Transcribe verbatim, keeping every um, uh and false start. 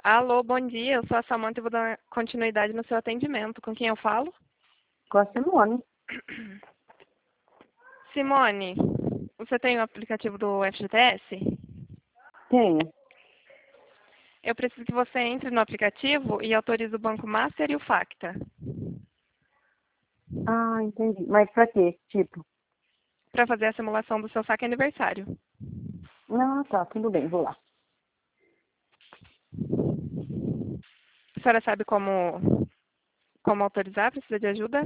Alô, bom dia. Eu sou a Samanta e vou dar continuidade no seu atendimento. Com quem eu falo? Com a Simone. Simone, você tem o aplicativo do F G T S? Tenho. Eu preciso que você entre no aplicativo e autorize o Banco Master e o Facta. Ah, entendi. Mas pra quê? Tipo? Para fazer a simulação do seu saque aniversário. Não, tá, tudo bem, vou lá. A senhora sabe como, como autorizar? Precisa de ajuda?